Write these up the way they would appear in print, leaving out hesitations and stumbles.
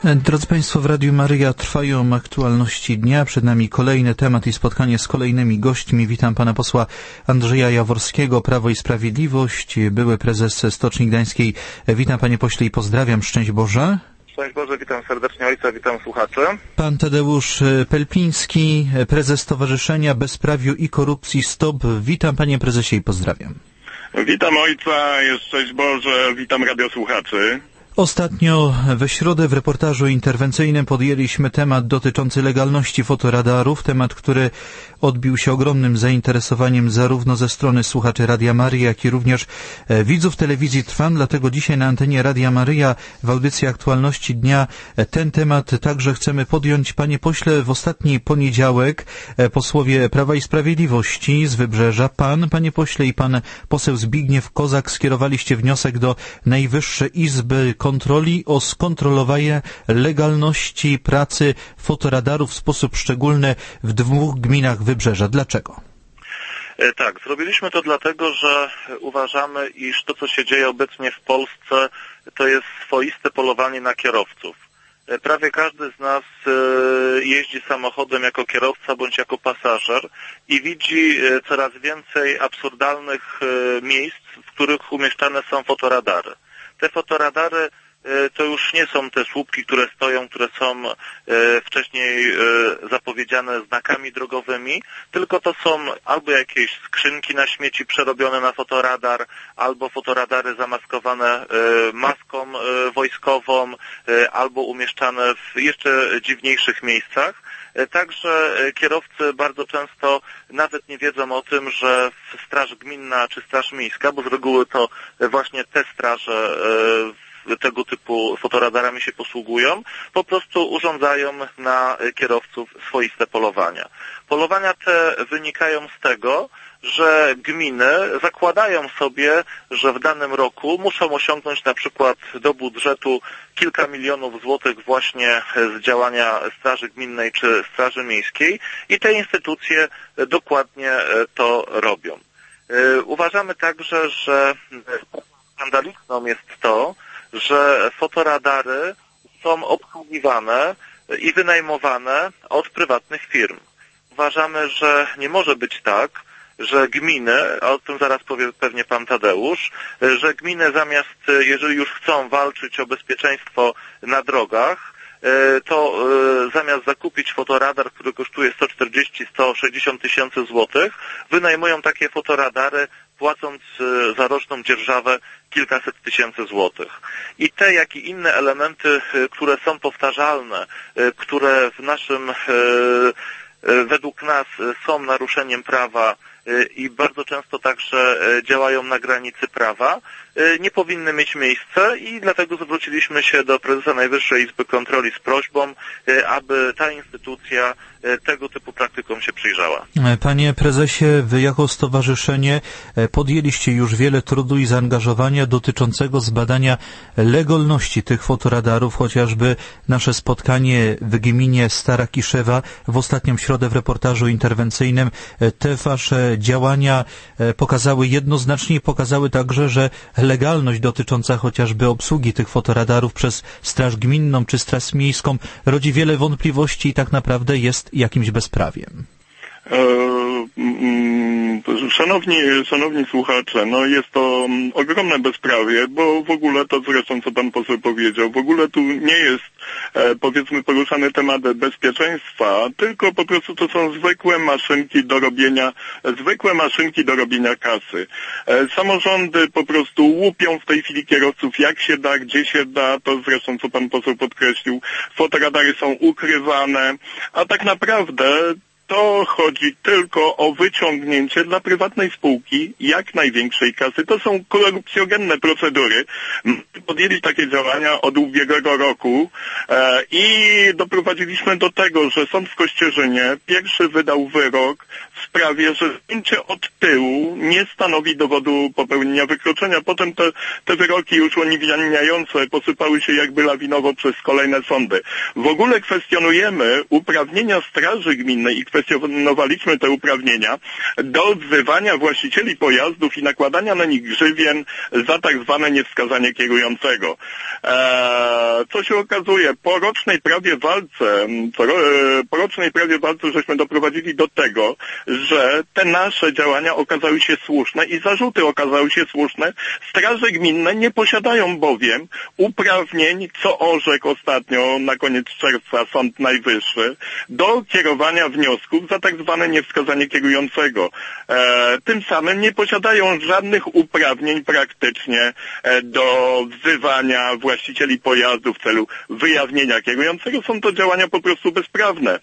Drodzy Państwo, w Radiu Maryja trwają aktualności dnia. Przed nami kolejny temat i spotkanie z kolejnymi gośćmi. Witam pana posła Andrzeja Jaworskiego, Prawo i Sprawiedliwość, były prezes Stoczni Gdańskiej. Witam panie pośle i pozdrawiam. Szczęść Boże. Szczęść Boże, witam serdecznie ojca, witam słuchaczy. Pan Tadeusz Pelpiński, prezes Stowarzyszenia Bezprawiu i Korupcji Stop. Witam panie prezesie i pozdrawiam. Witam ojca, szczęść Boże, witam radiosłuchaczy. Ostatnio we środę w reportażu interwencyjnym podjęliśmy temat dotyczący legalności fotoradarów, temat, który odbił się ogromnym zainteresowaniem zarówno ze strony słuchaczy Radia Maryja, jak i również widzów telewizji Trwam, dlatego dzisiaj na antenie Radia Maryja w audycji Aktualności Dnia ten temat także chcemy podjąć. Panie pośle, w ostatni poniedziałek posłowie Prawa i Sprawiedliwości z Wybrzeża, panie pośle i pan poseł Zbigniew Kozak skierowaliście wniosek do Najwyższej Izby Kontroli o skontrolowanie legalności pracy fotoradarów w sposób szczególny w 2 gminach Wybrzeża. Dlaczego? Tak, zrobiliśmy to dlatego, że uważamy, iż to, co się dzieje obecnie w Polsce, to jest swoiste polowanie na kierowców. Prawie każdy z nas jeździ samochodem jako kierowca bądź jako pasażer i widzi coraz więcej absurdalnych miejsc, w których umieszczane są fotoradary. Te fotoradary to już nie są te słupki, które stoją, które są wcześniej zapowiedziane znakami drogowymi, tylko to są albo jakieś skrzynki na śmieci przerobione na fotoradar, albo fotoradary zamaskowane maską wojskową, albo umieszczane w jeszcze dziwniejszych miejscach. Także kierowcy bardzo często nawet nie wiedzą o tym, że Straż Gminna czy Straż Miejska, bo z reguły to właśnie te straże tego typu fotoradarami się posługują, po prostu urządzają na kierowców swoiste polowania. Polowania te wynikają z tego, że gminy zakładają sobie, że w danym roku muszą osiągnąć na przykład do budżetu kilka milionów złotych właśnie z działania Straży Gminnej czy Straży Miejskiej i te instytucje dokładnie to robią. Uważamy także, że skandaliczną jest to, że fotoradary są obsługiwane i wynajmowane od prywatnych firm. Uważamy, że nie może być tak, że gminy, a o tym zaraz powie pewnie pan Tadeusz, że gminy zamiast, jeżeli już chcą walczyć o bezpieczeństwo na drogach, to zamiast zakupić fotoradar, który kosztuje 140-160 tysięcy złotych, wynajmują takie fotoradary, płacąc za roczną dzierżawę kilkaset tysięcy złotych. I te, jak i inne elementy, które są powtarzalne, które w naszym, według nas są naruszeniem prawa i bardzo często także działają na granicy prawa, nie powinny mieć miejsca i dlatego zwróciliśmy się do prezesa Najwyższej Izby Kontroli z prośbą, aby ta instytucja tego typu praktykom się przyjrzała. Panie prezesie, wy jako stowarzyszenie podjęliście już wiele trudu i zaangażowania dotyczącego zbadania legalności tych fotoradarów, chociażby nasze spotkanie w gminie Stara Kiszewa w ostatnią środę w reportażu interwencyjnym. Te wasze działania pokazały jednoznacznie, pokazały także, że legalność dotycząca chociażby obsługi tych fotoradarów przez Straż Gminną czy Straż Miejską rodzi wiele wątpliwości i tak naprawdę jest jakimś bezprawiem. Szanowni słuchacze, no jest to ogromne bezprawie, bo w ogóle to zresztą, co pan poseł powiedział, w ogóle tu nie jest, powiedzmy, poruszany temat bezpieczeństwa, tylko po prostu to są zwykłe maszynki do robienia kasy. Samorządy po prostu łupią w tej chwili kierowców jak się da, gdzie się da, to zresztą, co pan poseł podkreślił, fotoradary są ukrywane, a tak naprawdę to chodzi tylko o wyciągnięcie dla prywatnej spółki jak największej kasy. To są korupcjogenne procedury. Podjęli takie działania od ubiegłego roku i doprowadziliśmy do tego, że sąd w Kościerzynie pierwszy wydał wyrok w sprawie, że zdjęcie od tyłu nie stanowi dowodu popełnienia wykroczenia. Potem te wyroki już uniewinniające posypały się jakby lawinowo przez kolejne sądy. W ogóle kwestionujemy uprawnienia Straży Gminnej i kwestionowaliśmy te uprawnienia do wzywania właścicieli pojazdów i nakładania na nich grzywien za tak zwane niewskazanie kierującego. Co się okazuje, po rocznej prawie walce żeśmy doprowadzili do tego, że te nasze działania okazały się słuszne i zarzuty okazały się słuszne. Straże gminne nie posiadają bowiem uprawnień, co orzekł ostatnio na koniec czerwca Sąd Najwyższy, do kierowania wniosków za tak zwane niewskazanie kierującego. Tym samym nie posiadają żadnych uprawnień praktycznie do wzywania właścicieli pojazdu w celu wyjawnienia kierującego. Są to działania po prostu bezprawne.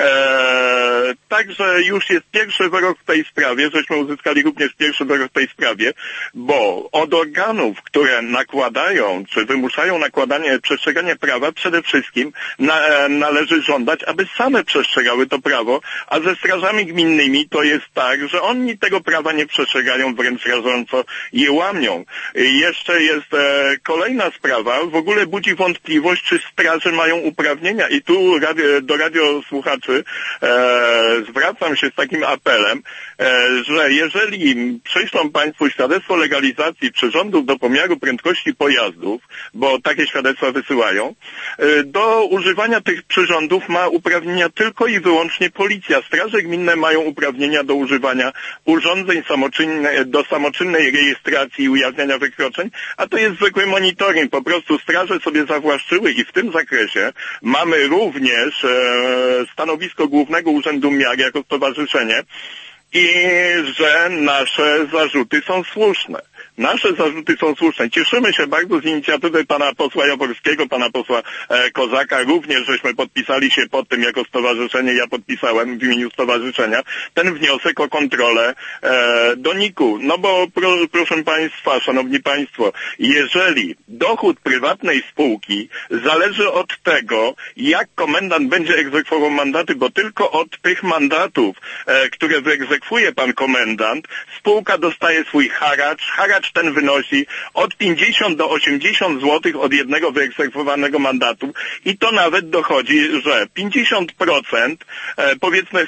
Także już jest pierwszy wyrok w tej sprawie, żeśmy uzyskali również pierwszy wyrok w tej sprawie, bo od organów, które nakładają, czy wymuszają przestrzeganie prawa, przede wszystkim należy żądać, aby same przestrzegały to prawo, a ze strażami gminnymi to jest tak, że oni tego prawa nie przestrzegają, wręcz rażąco je łamią. Jeszcze jest kolejna sprawa, w ogóle budzi wątpliwość, czy straże mają uprawnienia i tu do radiosłuchaczy zwracam się z takim apelem, że jeżeli przyślą Państwu świadectwo legalizacji przyrządów do pomiaru prędkości pojazdów, bo takie świadectwa wysyłają, do używania tych przyrządów ma uprawnienia tylko i wyłącznie policja. Straże gminne mają uprawnienia do używania urządzeń do samoczynnej rejestracji i ujawniania wykroczeń, a to jest zwykły monitoring. Po prostu straże sobie zawłaszczyły i w tym zakresie mamy również stanowisko Głównego Urzędu Miar jako stowarzyszenie i że nasze zarzuty są słuszne. Nasze zarzuty są słuszne. Cieszymy się bardzo z inicjatywy pana posła Jaworskiego, pana posła Kozaka. Również żeśmy podpisali się pod tym jako stowarzyszenie. Ja podpisałem w imieniu stowarzyszenia ten wniosek o kontrolę do NIK-u. No bo proszę państwa, szanowni państwo, jeżeli dochód prywatnej spółki zależy od tego, jak komendant będzie egzekwował mandaty, bo tylko od tych mandatów, które wyegzekwuje pan komendant, spółka dostaje swój haracz. Haracz ten wynosi od 50 do 80 zł od jednego wyegzekwowanego mandatu i to nawet dochodzi, że 50% powiedzmy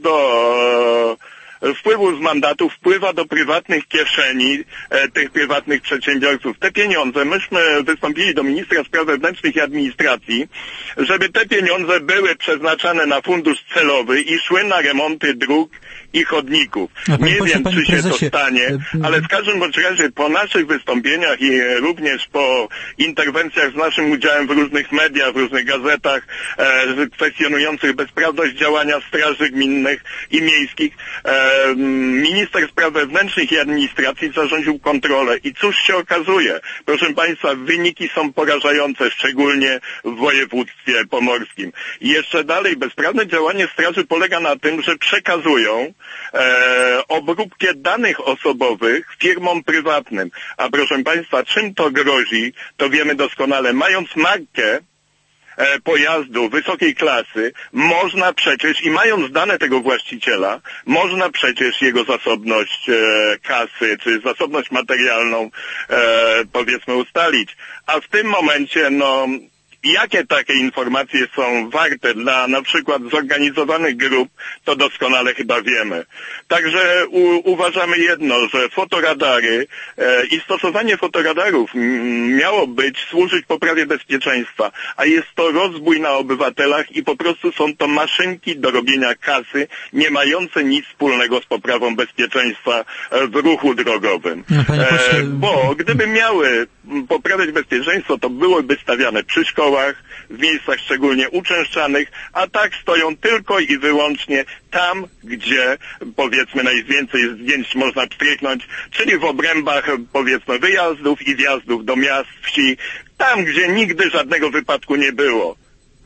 wpływów z mandatu wpływa do prywatnych kieszeni tych prywatnych przedsiębiorców. Te pieniądze, myśmy wystąpili do ministra spraw wewnętrznych i administracji, żeby te pieniądze były przeznaczane na fundusz celowy i szły na remonty dróg i chodników. Nie wiem, czy się to stanie, ale w każdym razie po naszych wystąpieniach i również po interwencjach z naszym udziałem w różnych mediach, w różnych gazetach kwestionujących bezprawność działania straży gminnych i miejskich, minister spraw wewnętrznych i administracji zarządził kontrolę. I cóż się okazuje? Proszę państwa, wyniki są porażające, szczególnie w województwie pomorskim. I jeszcze dalej, bezprawne działanie straży polega na tym, że przekazują obróbkę danych osobowych firmom prywatnym. A proszę państwa, czym to grozi, to wiemy doskonale. Mając markę pojazdu wysokiej klasy, można przecież, i mając dane tego właściciela, można przecież jego zasobność kasy, czy zasobność materialną, powiedzmy, ustalić. A w tym momencie, jakie takie informacje są warte dla na przykład zorganizowanych grup, to doskonale chyba wiemy. Także uważamy jedno, że fotoradary i stosowanie fotoradarów miało służyć poprawie bezpieczeństwa, a jest to rozbój na obywatelach i po prostu są to maszynki do robienia kasy, nie mające nic wspólnego z poprawą bezpieczeństwa w ruchu drogowym. Bo gdyby miały poprawiać bezpieczeństwo, to byłyby stawiane przy szkołach, w miejscach szczególnie uczęszczanych, a tak stoją tylko i wyłącznie tam, gdzie powiedzmy najwięcej zdjęć można pstryknąć, czyli w obrębach powiedzmy wyjazdów i wjazdów do miast, wsi, tam gdzie nigdy żadnego wypadku nie było.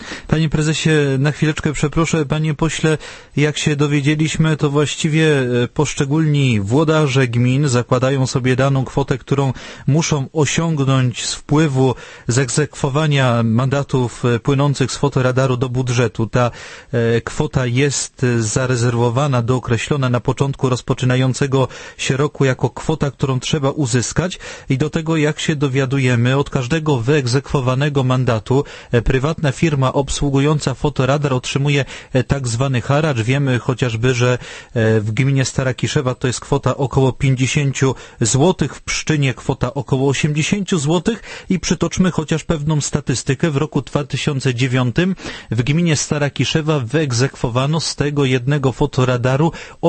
Panie prezesie, na chwileczkę przeproszę, panie pośle, jak się dowiedzieliśmy, to właściwie poszczególni włodarze gmin zakładają sobie daną kwotę, którą muszą osiągnąć z wpływu z egzekwowania mandatów płynących z fotoradaru do budżetu. Ta kwota jest zarezerwowana, dookreślona na początku rozpoczynającego się roku jako kwota, którą trzeba uzyskać i do tego, jak się dowiadujemy, od każdego wyegzekwowanego mandatu prywatna firma obsługująca fotoradar otrzymuje tak zwany haracz. Wiemy chociażby, że w gminie Stara Kiszewa to jest kwota około 50 zł, w Pszczynie kwota około 80 zł i przytoczmy chociaż pewną statystykę. W roku 2009 w gminie Stara Kiszewa wyegzekwowano z tego jednego fotoradaru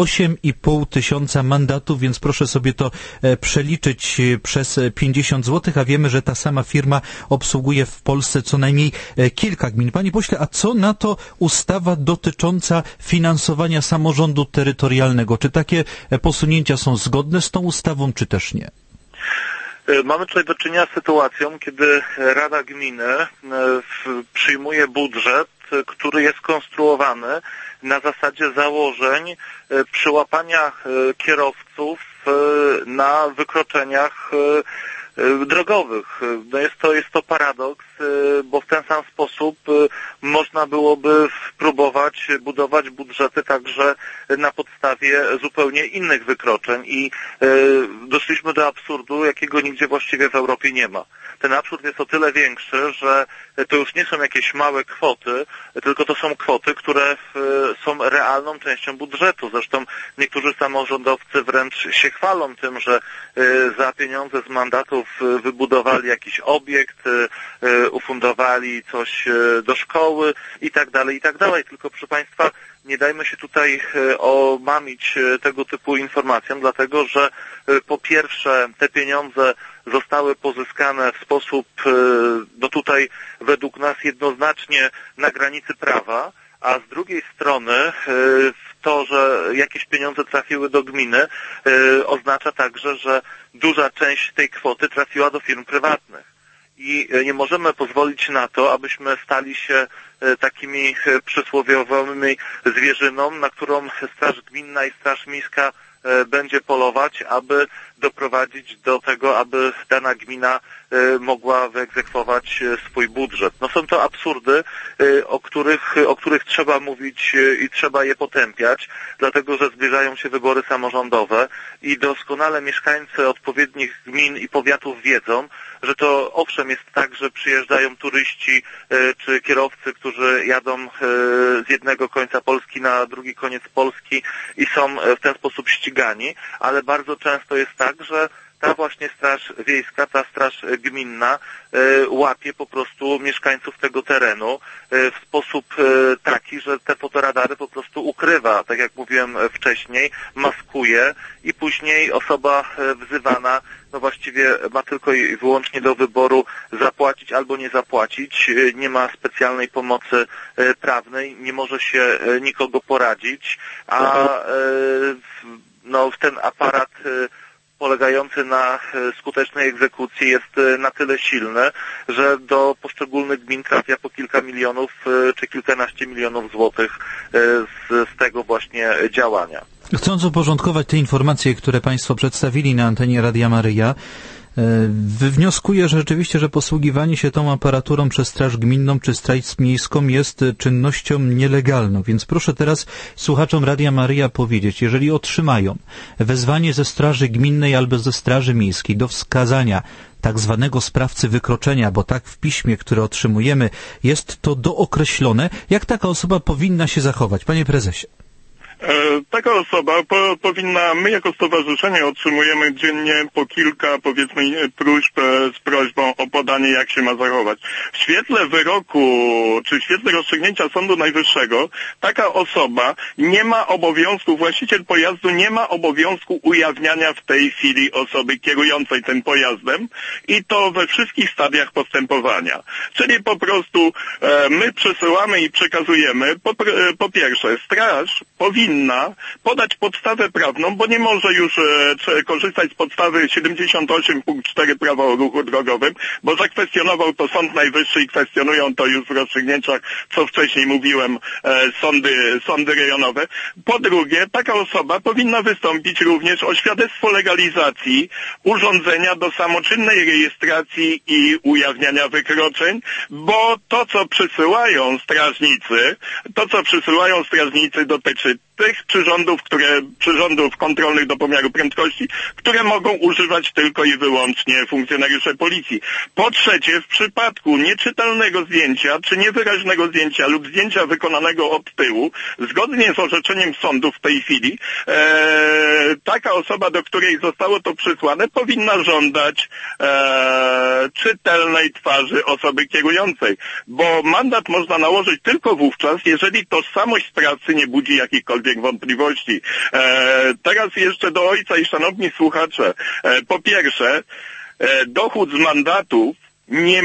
8,5 tysiąca mandatów, więc proszę sobie to przeliczyć przez 50 zł, a wiemy, że ta sama firma obsługuje w Polsce co najmniej kilka gmin. Panie pośle, a co na to ustawa dotycząca finansowania samorządu terytorialnego? Czy takie posunięcia są zgodne z tą ustawą, czy też nie? Mamy tutaj do czynienia z sytuacją, kiedy Rada Gminy przyjmuje budżet, który jest konstruowany na zasadzie założeń przyłapania kierowców na wykroczeniach drogowych. No jest to paradoks, bo w ten sam sposób można byłoby próbować budować budżety także na podstawie zupełnie innych wykroczeń i doszliśmy do absurdu, jakiego nigdzie właściwie w Europie nie ma. Ten absurd jest o tyle większy, że to już nie są jakieś małe kwoty, tylko to są kwoty, które są realną częścią budżetu. Zresztą niektórzy samorządowcy wręcz się chwalą tym, że za pieniądze z mandatów wybudowali jakiś obiekt, ufundowali coś do szkoły i tak dalej, i tak dalej. Tylko proszę Państwa, nie dajmy się tutaj omamić tego typu informacjom, dlatego że po pierwsze te pieniądze zostały pozyskane w sposób, no tutaj według nas jednoznacznie na granicy prawa, a z drugiej strony to, że jakieś pieniądze trafiły do gminy, oznacza także, że duża część tej kwoty trafiła do firm prywatnych. I nie możemy pozwolić na to, abyśmy stali się takimi przysłowiowymi zwierzyną, na którą Straż Gminna i Straż Miejska będzie polować, aby doprowadzić do tego, aby dana gmina mogła wyegzekwować swój budżet. No są to absurdy, o których trzeba mówić i trzeba je potępiać, dlatego że zbliżają się wybory samorządowe i doskonale mieszkańcy odpowiednich gmin i powiatów wiedzą, że to owszem jest tak, że przyjeżdżają turyści czy kierowcy, którzy jadą z jednego końca Polski na drugi koniec Polski i są w ten sposób ścigani, ale bardzo często jest tak, że ta właśnie straż wiejska, ta straż gminna łapie po prostu mieszkańców tego terenu w sposób taki, że te fotoradary po prostu ukrywa, tak jak mówiłem wcześniej, maskuje i później osoba wzywana no właściwie ma tylko i wyłącznie do wyboru zapłacić albo nie zapłacić, nie ma specjalnej pomocy prawnej, nie może się nikogo poradzić, a no ten aparat polegający na skutecznej egzekucji jest na tyle silny, że do poszczególnych gmin trafia po kilka milionów czy kilkanaście milionów złotych z tego właśnie działania. Chcąc uporządkować te informacje, które Państwo przedstawili na antenie Radia Maryja, wywnioskuję, że rzeczywiście, że posługiwanie się tą aparaturą przez Straż Gminną czy Straż Miejską jest czynnością nielegalną. Więc proszę teraz słuchaczom Radia Maryja powiedzieć, jeżeli otrzymają wezwanie ze Straży Gminnej albo ze Straży Miejskiej do wskazania tak zwanego sprawcy wykroczenia, bo tak w piśmie, które otrzymujemy, jest to dookreślone, jak taka osoba powinna się zachować? Panie prezesie. Taka osoba powinna, my jako stowarzyszenie otrzymujemy dziennie po kilka, powiedzmy, próśb z prośbą o podanie, jak się ma zachować. W świetle wyroku, czy w świetle rozstrzygnięcia Sądu Najwyższego, taka osoba nie ma obowiązku, właściciel pojazdu nie ma obowiązku ujawniania w tej chwili osoby kierującej tym pojazdem i to we wszystkich stadiach postępowania. Czyli po prostu my przesyłamy i przekazujemy, po pierwsze, straż powinna powinna podać podstawę prawną, bo nie może już korzystać z podstawy 78 punkt 4 Prawa o ruchu drogowym, bo zakwestionował to Sąd Najwyższy i kwestionują to już w rozstrzygnięciach, co wcześniej mówiłem, sądy rejonowe. Po drugie, taka osoba powinna wystąpić również o świadectwo legalizacji urządzenia do samoczynnej rejestracji i ujawniania wykroczeń, bo to, co przysyłają strażnicy, dotyczy tych przyrządów kontrolnych do pomiaru prędkości, które mogą używać tylko i wyłącznie funkcjonariusze policji. Po trzecie, w przypadku nieczytelnego zdjęcia, czy niewyraźnego zdjęcia lub zdjęcia wykonanego od tyłu, zgodnie z orzeczeniem sądu w tej chwili, taka osoba, do której zostało to przysłane, powinna żądać czytelnej twarzy osoby kierującej, bo mandat można nałożyć tylko wówczas, jeżeli tożsamość sprawcy nie budzi jakichkolwiek wątpliwości. Teraz jeszcze do ojca i szanowni słuchacze. Po pierwsze, dochód z mandatów nie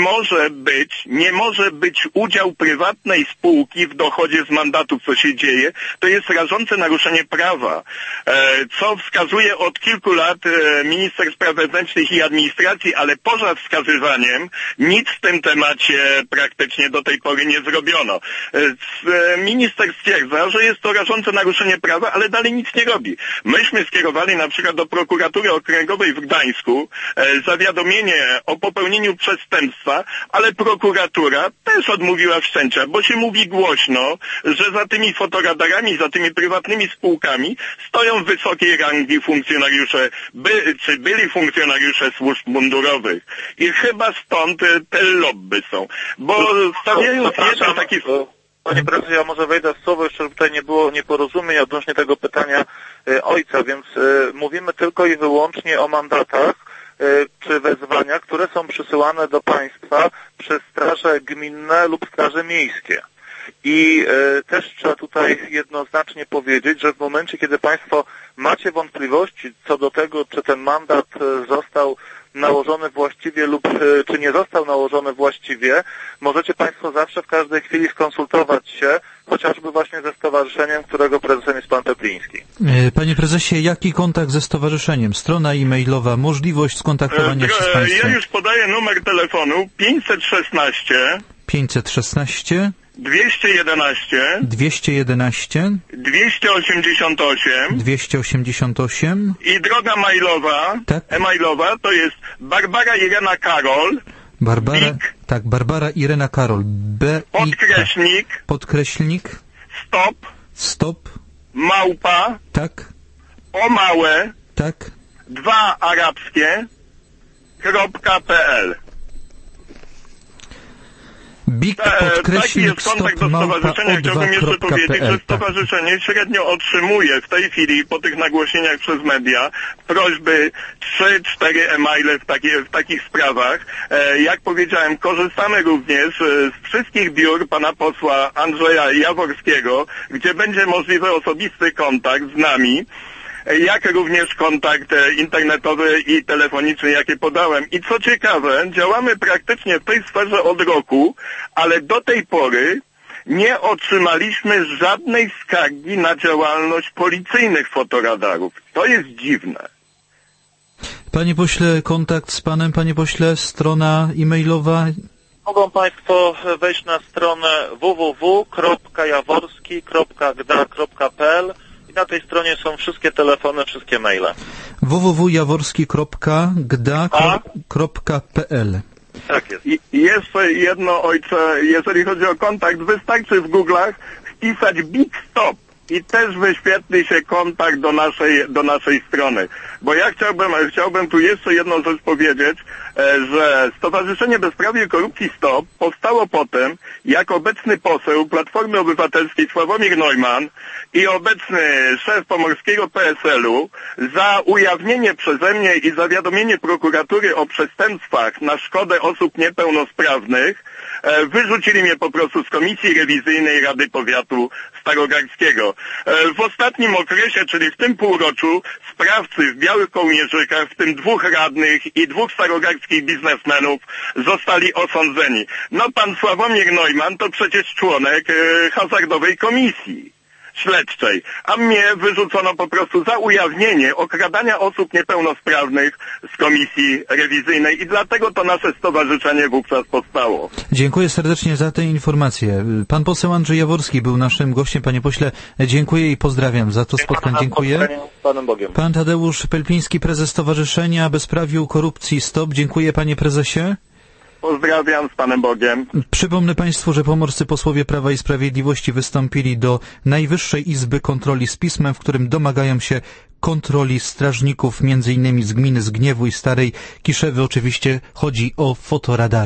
może być udział prywatnej spółki w dochodzie z mandatów, co się dzieje. To jest rażące naruszenie prawa, co wskazuje od kilku lat minister spraw wewnętrznych i administracji, ale poza wskazywaniem nic w tym temacie praktycznie do tej pory nie zrobiono. Minister stwierdza, że jest to rażące naruszenie prawa, ale dalej nic nie robi. Myśmy skierowali na przykład do prokuratury okręgowej w Gdańsku zawiadomienie o popełnieniu przestępstwa, ale prokuratura też odmówiła wszczęcia, bo się mówi głośno, że za tymi fotoradarami, za tymi prywatnymi spółkami stoją wysokiej rangi funkcjonariusze, byli funkcjonariusze służb mundurowych. I chyba stąd te lobby są. Bo stawiając jeden taki... Panie prezesie, ja może wejdę w słowo, jeszcze żeby tutaj nie było nieporozumień odnośnie tego pytania ojca, więc mówimy tylko i wyłącznie o mandatach czy wezwania, które są przysyłane do państwa przez straże gminne lub straże miejskie. I też trzeba tutaj jednoznacznie powiedzieć, że w momencie, kiedy państwo macie wątpliwości co do tego, czy ten mandat został nałożony właściwie lub czy nie został nałożony właściwie, możecie państwo zawsze w każdej chwili skonsultować się, chociażby właśnie ze stowarzyszeniem, którego prezesem jest pan Tepliński. Panie prezesie, jaki kontakt ze stowarzyszeniem? Strona e-mailowa, możliwość skontaktowania się z państwem? Ja już podaję numer telefonu 516 211 288 i droga mailowa, tak? E-mailowa to jest Barbara Irena Karol. Barbara Irena Karol. Podkreślnik. Stop. Małpa. Tak. O małe. Tak. 2 arabskie. .pl. Taki jest kontakt do stowarzyszenia. Chciałbym jeszcze powiedzieć, że stowarzyszenie średnio otrzymuje w tej chwili po tych nagłośnieniach przez media prośby 3-4 e-maile w takich sprawach. Jak powiedziałem, korzystamy również z wszystkich biur pana posła Andrzeja Jaworskiego, gdzie będzie możliwy osobisty kontakt z nami, jak również kontakt internetowy i telefoniczny, jakie podałem. I co ciekawe, działamy praktycznie w tej sferze od roku, ale do tej pory nie otrzymaliśmy żadnej skargi na działalność policyjnych fotoradarów. To jest dziwne. Panie pośle, kontakt z panem, panie pośle, strona e-mailowa? Mogą państwo wejść na stronę www.jaworski.gda.pl i na tej stronie są wszystkie telefony, wszystkie maile. www.jaworski.gda.pl. Tak jest. I jeszcze jedno, ojcze, jeżeli chodzi o kontakt, wystarczy w Google'ach wpisać Big Stop i też wyświetli się kontakt do naszej strony. Bo ja chciałbym tu jeszcze jedną rzecz powiedzieć, że Stowarzyszenie Bezprawie i Korupcji Stop powstało potem, jak obecny poseł Platformy Obywatelskiej Sławomir Neumann i obecny szef pomorskiego PSL-u za ujawnienie przeze mnie i zawiadomienie prokuratury o przestępstwach na szkodę osób niepełnosprawnych wyrzucili mnie po prostu z Komisji Rewizyjnej Rady Powiatu Starogardzkiego. W ostatnim okresie, czyli w tym półroczu, sprawcy w białych kołnierzykach, w tym 2 radnych i 2 starogardzkich biznesmenów, zostali osądzeni. No pan Sławomir Neumann to przecież członek hazardowej komisji. Śledczej, a mnie wyrzucono po prostu za ujawnienie okradania osób niepełnosprawnych z komisji rewizyjnej i dlatego to nasze stowarzyszenie wówczas powstało. Dziękuję serdecznie za te informacje. Pan poseł Andrzej Jaworski był naszym gościem. Panie pośle, dziękuję i pozdrawiam za to spotkanie. Dziękuję. Panem Bogiem. Pan Tadeusz Pelpiński, prezes Stowarzyszenia Bezprawiu Korupcji Stop. Dziękuję, panie prezesie. Pozdrawiam, z Panem Bogiem. Przypomnę państwu, że pomorscy posłowie Prawa i Sprawiedliwości wystąpili do Najwyższej Izby Kontroli z pismem, w którym domagają się kontroli strażników, m.in. z gminy Zgniewu i Starej Kiszewy. Oczywiście chodzi o fotoradary.